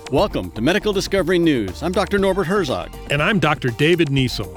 Welcome to Medical Discovery News. I'm Dr. Norbert Herzog. And I'm Dr. David Niesel.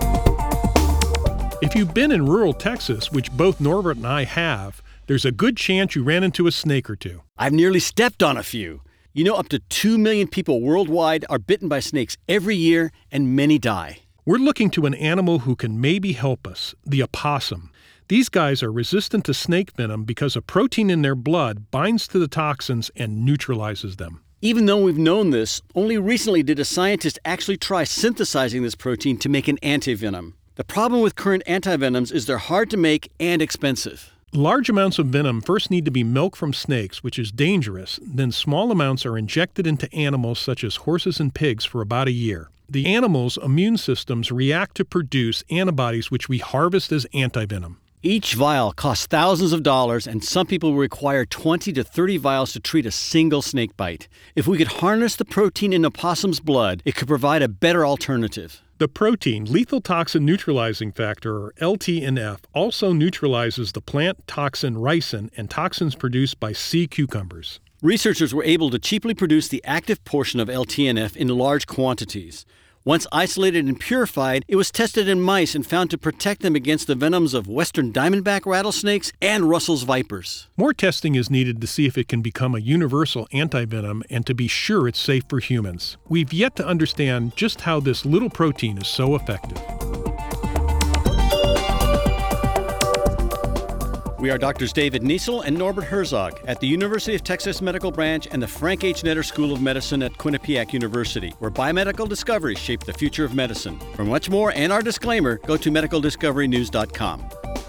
If you've been in rural Texas, which both Norbert and I have, there's a good chance you ran into a snake or two. I've nearly stepped on a few. You know, up to 2 million people worldwide are bitten by snakes every year, and many die. We're looking to an animal who can maybe help us, the opossum. These guys are resistant to snake venom because a protein in their blood binds to the toxins and neutralizes them. Even though we've known this, only recently did a scientist actually try synthesizing this protein to make an antivenom. The problem with current antivenoms is they're hard to make and expensive. Large amounts of venom first need to be milked from snakes, which is dangerous. Then small amounts are injected into animals such as horses and pigs for about a year. The animals' immune systems react to produce antibodies which we harvest as antivenom. Each vial costs thousands of dollars, and some people will require 20 to 30 vials to treat a single snake bite. If we could harness the protein in opossum's blood, it could provide a better alternative. The protein, lethal toxin neutralizing factor, or LTNF, also neutralizes the plant toxin ricin and toxins produced by sea cucumbers. Researchers were able to cheaply produce the active portion of LTNF in large quantities. Once isolated and purified, it was tested in mice and found to protect them against the venoms of western diamondback rattlesnakes and Russell's vipers. More testing is needed to see if it can become a universal antivenom and to be sure it's safe for humans. We've yet to understand just how this little protein is so effective. We are Drs. David Niesel and Norbert Herzog at the University of Texas Medical Branch and the Frank H. Netter School of Medicine at Quinnipiac University, where biomedical discoveries shape the future of medicine. For much more and our disclaimer, go to medicaldiscoverynews.com.